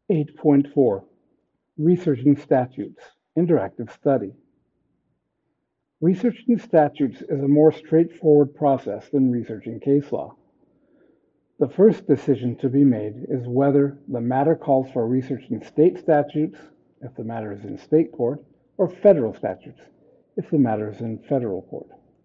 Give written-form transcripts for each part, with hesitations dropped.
8.4 Researching Statutes Interactive Study. Researching statutes is a more straightforward process than researching case law. The first decision to be made is whether the matter calls for researching state statutes, if the matter is in state court, or federal statutes, if the matter is in federal court.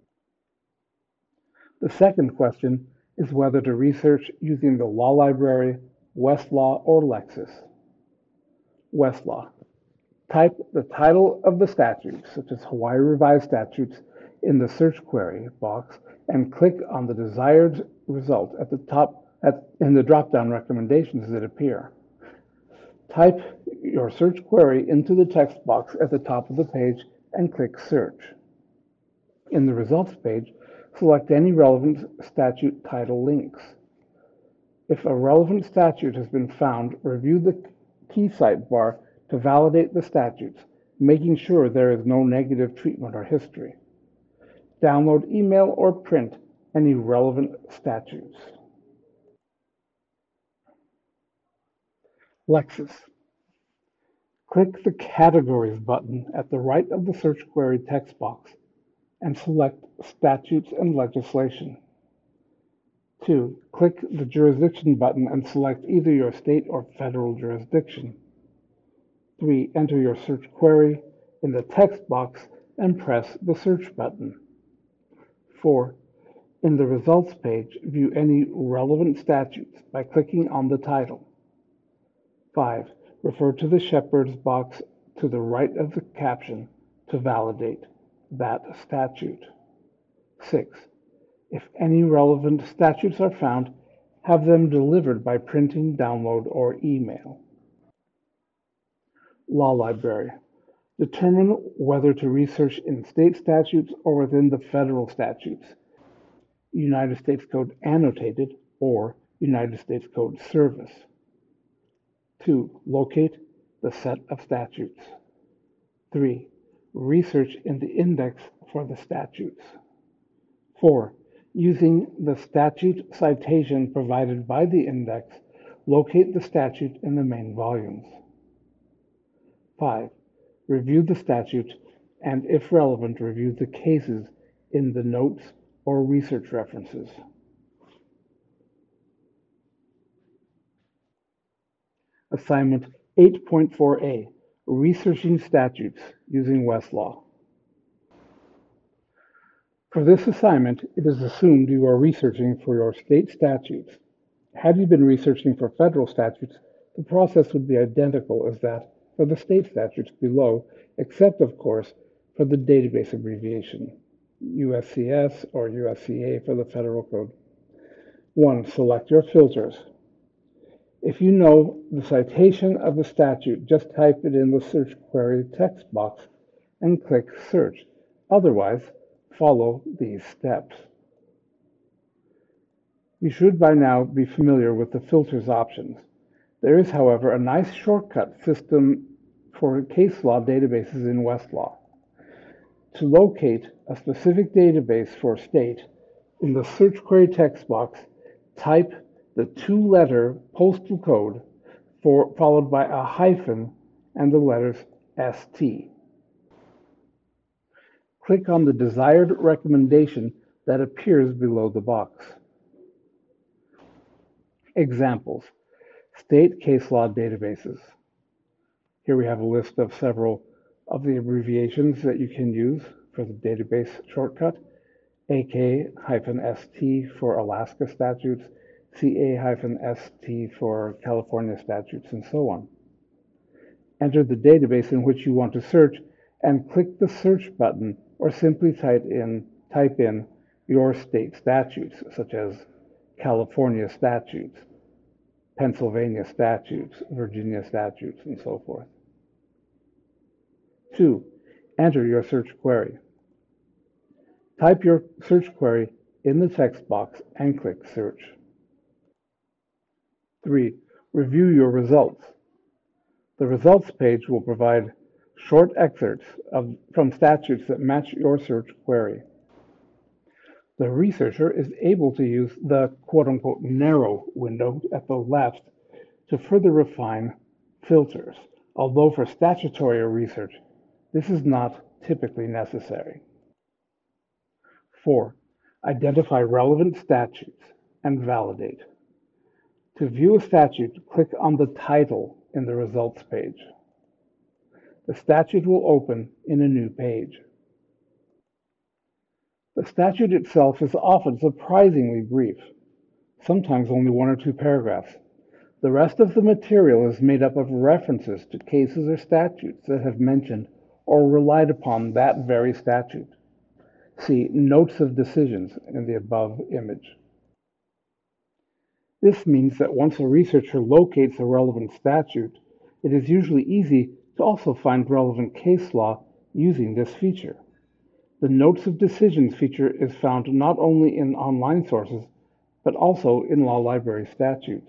The second question is whether to research using the law library, Westlaw, or Lexis. Westlaw. Type the title of the statute, such as Hawaii Revised Statutes, in the search query box and click on the desired result at the top in the drop-down recommendations that appear. Type your search query into the text box at the top of the page and click Search. In the results page, select any relevant statute title links. If a relevant statute has been found, review the key sidebar to validate the statutes, making sure there is no negative treatment or history. Download, email, or print any relevant statutes. Lexis. Click the Categories button at the right of the search query text box and select Statutes and Legislation. 2. Click the Jurisdiction button and select either your state or federal jurisdiction. 3. Enter your search query in the text box and press the Search button. 4. In the results page, view any relevant statutes by clicking on the title. 5. Refer to the Shepherd's box to the right of the caption to validate that statute. 6. If any relevant statutes are found, have them delivered by printing, download, or email. Law Library. Determine whether to research in state statutes or within the federal statutes, United States Code Annotated or United States Code Service. 2. Locate the set of statutes. 3. Research in the index for the statutes. 4. Using the statute citation provided by the index, locate the statute in the main volumes. 5. Review the statute and, if relevant, review the cases in the notes or research references. Assignment 8.4a, Researching Statutes using Westlaw. For this assignment, it is assumed you are researching for your state statutes. Had you been researching for federal statutes, the process would be identical as that for the state statutes below, except, of course, for the database abbreviation, USCS or USCA for the federal code. 1. Select your filters. If you know the citation of the statute, just type it in the search query text box and click Search. Otherwise, follow these steps. You should by now be familiar with the filters options. There is, however, a nice shortcut system for case law databases in Westlaw. To locate a specific database for state, in the search query text box, type the two-letter postal code followed by a hyphen and the letters ST. Click on the desired recommendation that appears below the box. Examples: state case law databases. Here we have a list of several of the abbreviations that you can use for the database shortcut. AK-ST for Alaska statutes, CA-ST for California statutes, and so on. Enter the database in which you want to search and click the search button, or simply type in your state statutes, such as California statutes, Pennsylvania statutes, Virginia statutes, and so forth. 2. Enter your search query. Type your search query in the text box and click Search. 3. Review your results. The results page will provide short excerpts from statutes that match your search query. The researcher is able to use the quote-unquote narrow window at the left to further refine filters, although for statutory research, this is not typically necessary. 4. Identify relevant statutes and validate. To view a statute, click on the title in the results page. The statute will open in a new page. The statute itself is often surprisingly brief, sometimes only 1 or 2 paragraphs. The rest of the material is made up of references to cases or statutes that have mentioned or relied upon that very statute. See Notes of Decisions in the above image. This means that once a researcher locates a relevant statute, it is usually easy to also find relevant case law using this feature. The Notes of Decisions feature is found not only in online sources, but also in law library statutes.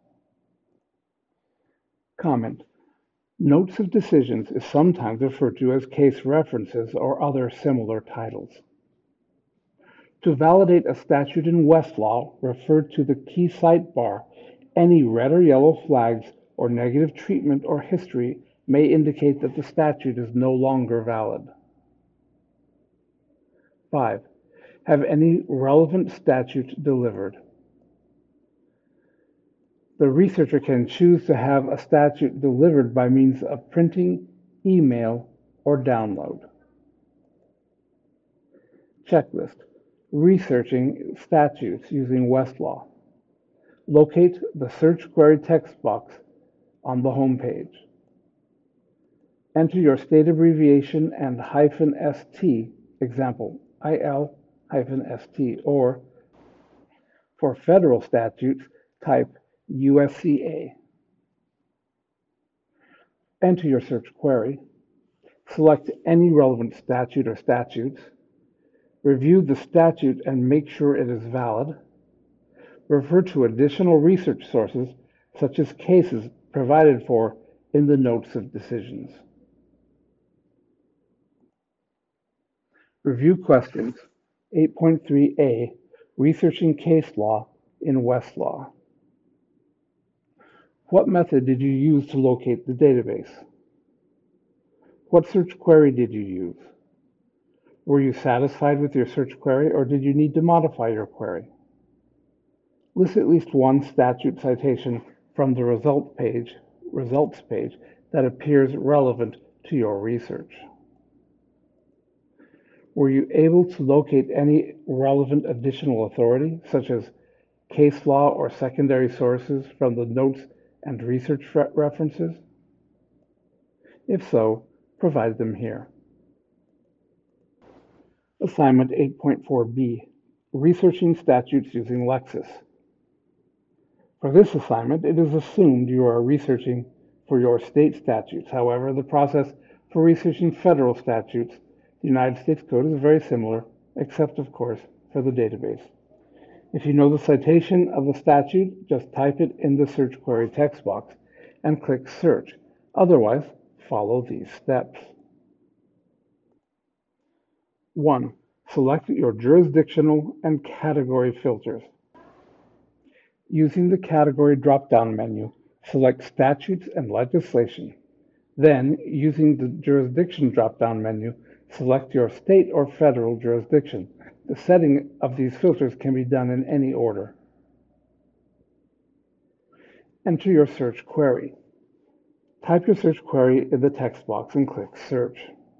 Comment. Notes of Decisions is sometimes referred to as case references or other similar titles. To validate a statute in Westlaw, refer to the key sidebar. Any red or yellow flags or negative treatment or history may indicate that the statute is no longer valid. 5. Have any relevant statute delivered. The researcher can choose to have a statute delivered by means of printing, email, or download. Checklist. Researching statutes using Westlaw. Locate the search query text box on the home page. Enter your state abbreviation and -ST, example, IL-ST, or for federal statutes, type USCA. Enter your search query. Select any relevant statute or statutes. Review the statute and make sure it is valid. Refer to additional research sources, such as cases provided for in the Notes of Decisions. Review questions. 8.3a, Researching Case Law in Westlaw. What method did you use to locate the database? What search query did you use? Were you satisfied with your search query, or did you need to modify your query? List at least one statute citation from the results page that appears relevant to your research. Were you able to locate any relevant additional authority, such as case law or secondary sources from the notes and research references? If so, provide them here. Assignment 8.4b, Researching Statutes using Lexis. For this assignment, it is assumed you are researching for your state statutes. However, the process for researching federal statutes, the United States Code, is very similar, except, of course, for the database. If you know the citation of the statute, just type it in the search query text box and click Search. Otherwise, follow these steps. 1. Select your jurisdictional and category filters. Using the category drop-down menu, select Statutes and Legislation. Then, using the jurisdiction drop-down menu, select your state or federal jurisdiction. The setting of these filters can be done in any order. Enter your search query. Type your search query in the text box and click Search.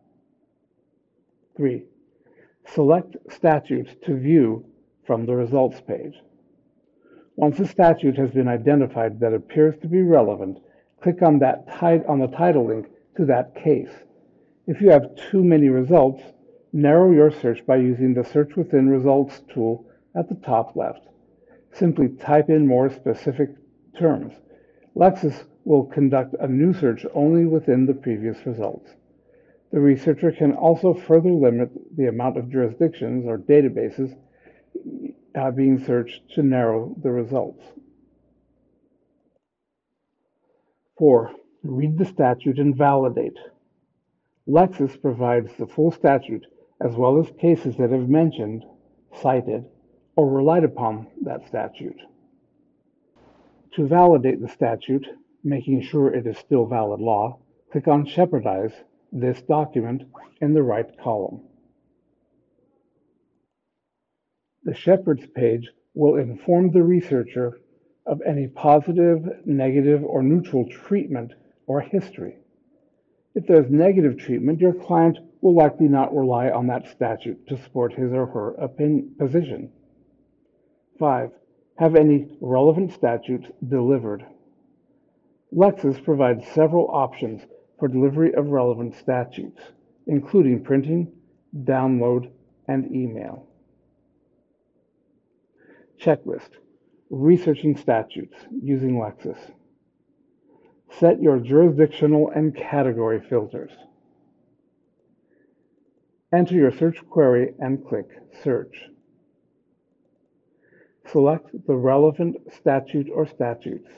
3. Select statutes to view from the results page. Once a statute has been identified that appears to be relevant, click on the title link to that case. If you have too many results, narrow your search by using the Search Within Results tool at the top left. Simply type in more specific terms. Lexis will conduct a new search only within the previous results. The researcher can also further limit the amount of jurisdictions or databases being searched to narrow the results. 4. Read the statute and validate. Lexis provides the full statute as well as cases that have mentioned, cited, or relied upon that statute. To validate the statute, making sure it is still valid law, click on Shepherdize this document in the right column. The Shepherds page will inform the researcher of any positive, negative, or neutral treatment or history. If there's negative treatment, your client will likely not rely on that statute to support his or her position. 5. Have any relevant statutes delivered. Lexis provides several options for delivery of relevant statutes, including printing, download, and email. Checklist. Researching statutes using Lexis. Set your jurisdictional and category filters. Enter your search query and click Search. Select the relevant statute or statutes.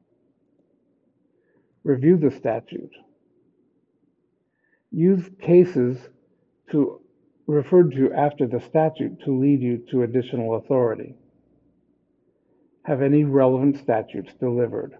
Review the statute. Use cases referred to after the statute to lead you to additional authority. Have any relevant statutes delivered.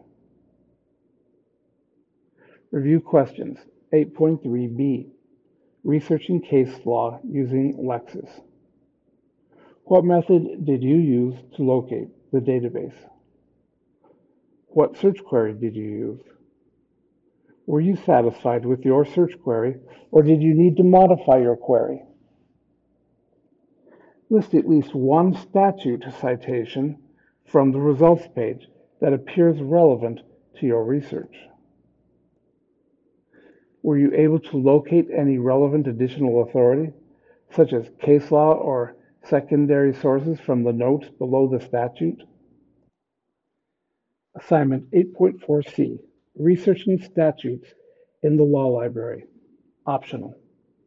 Review questions. 8.3b. Researching case law using Lexis. What method did you use to locate the database? What search query did you use? Were you satisfied with your search query, or did you need to modify your query? List at least one statute citation from the results page that appears relevant to your research. Were you able to locate any relevant additional authority, such as case law or secondary sources from the notes below the statute? Assignment 8.4c, Researching Statutes in the Law Library, optional.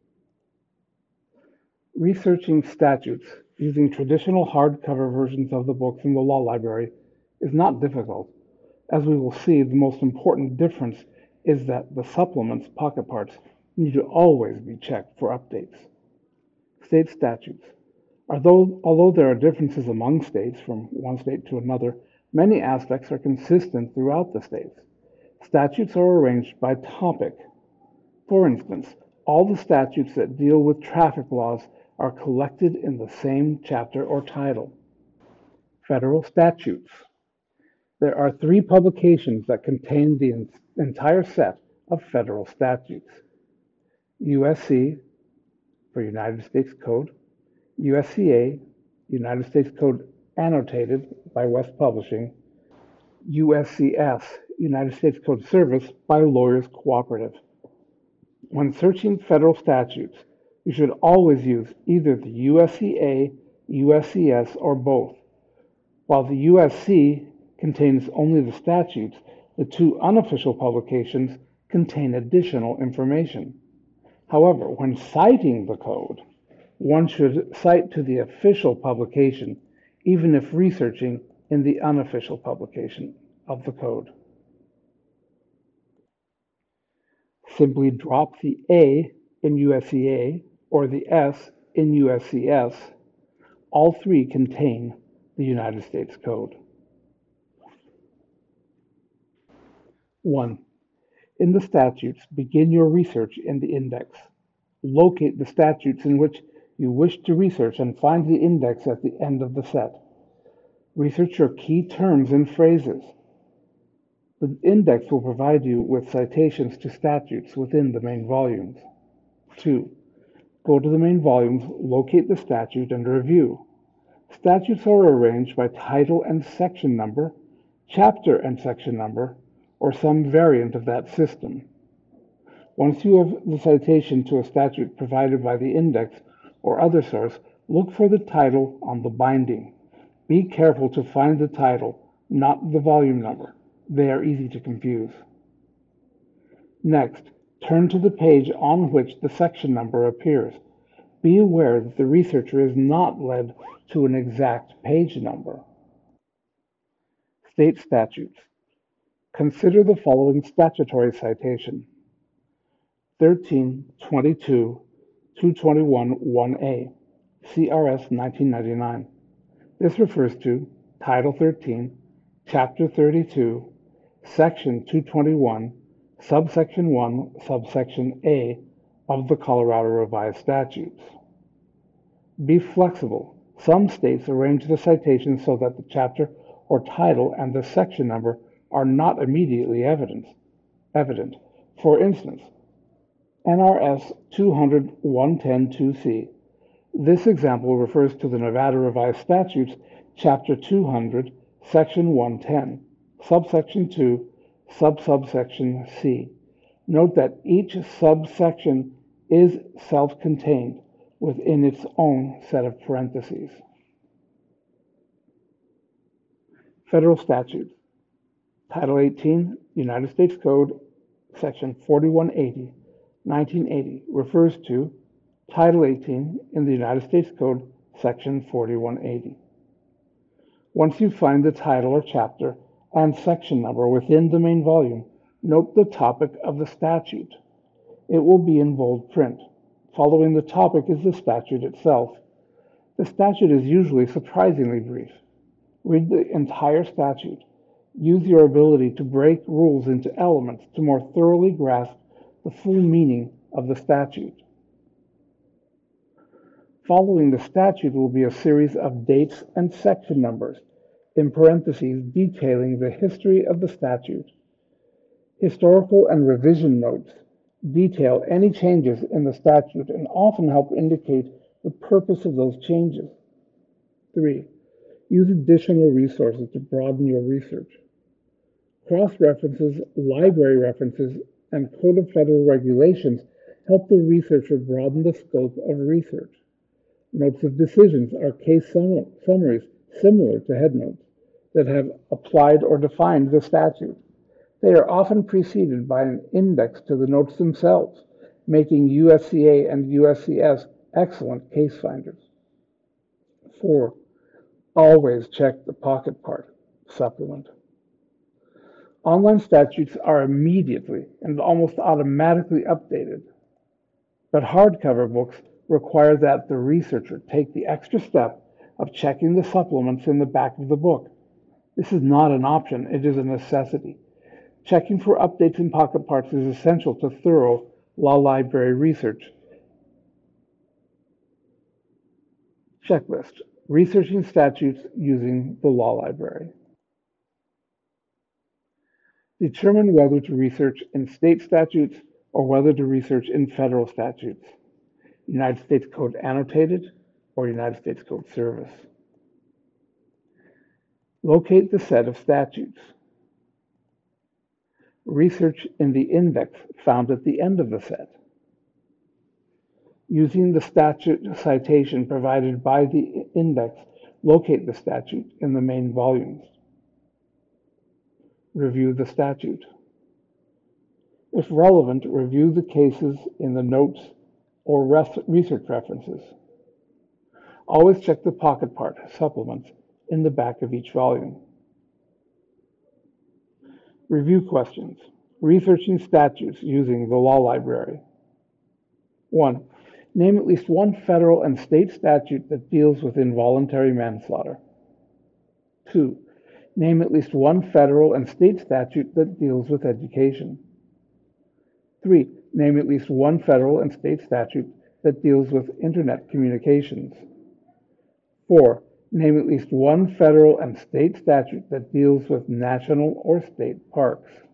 Researching statutes using traditional hardcover versions of the books in the law library is not difficult. As we will see, the most important difference is that the supplement's pocket parts need to always be checked for updates. State statutes. Although there are differences among states from one state to another, many aspects are consistent throughout the states. Statutes are arranged by topic. For instance, all the statutes that deal with traffic laws are collected in the same chapter or title. Federal statutes. There are 3 publications that contain the entire set of federal statutes. USC for United States Code, USCA, United States Code annotated by West Publishing, USCS, United States Code Service by Lawyers Cooperative. When searching federal statutes, you should always use either the USCA, USCS, or both. While the USC contains only the statutes, the 2 unofficial publications contain additional information. However, when citing the code, one should cite to the official publication, even if researching in the unofficial publication of the code. Simply drop the A in USCA or the S in USCS. All 3 contain the United States Code. 1. In the statutes, begin your research in the index. Locate the statutes in which you wish to research and find the index at the end of the set. Research your key terms and phrases. The index will provide you with citations to statutes within the main volumes. 2. Go to the main volumes, locate the statute, and review. Statutes are arranged by title and section number, chapter and section number, or some variant of that system. Once you have the citation to a statute provided by the index or other source, look for the title on the binding. Be careful to find the title, not the volume number. They are easy to confuse. Next, turn to the page on which the section number appears. Be aware that the researcher is not led to an exact page number. State statutes. Consider the following statutory citation. 13-22-221-1A, CRS 1999. This refers to Title 13, Chapter 32, Section 221, subsection 1, subsection A of the Colorado Revised Statutes. Be flexible. Some states arrange the citations so that the chapter or title and the section number are not immediately evident. For instance, NRS 200-110-2C. This example refers to the Nevada Revised Statutes, Chapter 200, Section 110, Subsection 2, Subsection C. Note that each subsection is self-contained within its own set of parentheses. Federal statutes. Title 18, United States Code, Section 4180, 1980, refers to Title 18 in the United States Code, Section 4180. Once you find the title or chapter and section number within the main volume, note the topic of the statute. It will be in bold print. Following the topic is the statute itself. The statute is usually surprisingly brief. Read the entire statute. Use your ability to break rules into elements to more thoroughly grasp the full meaning of the statute. Following the statute will be a series of dates and section numbers, in parentheses detailing the history of the statute. Historical and revision notes detail any changes in the statute and often help indicate the purpose of those changes. 3. Use additional resources to broaden your research. Cross-references, library references, and Code of Federal Regulations help the researcher broaden the scope of research. Notes of decisions are case summaries similar to headnotes that have applied or defined the statute. They are often preceded by an index to the notes themselves, making USCA and USCS excellent case finders. 4. Always check the pocket part, supplement. Online statutes are immediately and almost automatically updated, but hardcover books require that the researcher take the extra step of checking the supplements in the back of the book. This is not an option, it is a necessity. Checking for updates in pocket parts is essential to thorough law library research. Checklist: researching statutes using the law library. Determine whether to research in state statutes or whether to research in federal statutes. United States Code Annotated or United States Code Service. Locate the set of statutes. Research in the index found at the end of the set. Using the statute citation provided by the index, locate the statute in the main volumes. Review the statute. If relevant, review the cases in the notes or research references. Always check the pocket part, supplements, in the back of each volume. Review questions. Researching statutes using the law library. 1. Name at least one federal and state statute that deals with involuntary manslaughter. 2. Name at least one federal and state statute that deals with education. 3. Name at least one federal and state statute that deals with internet communications. 4. Name at least one federal and state statute that deals with national or state parks.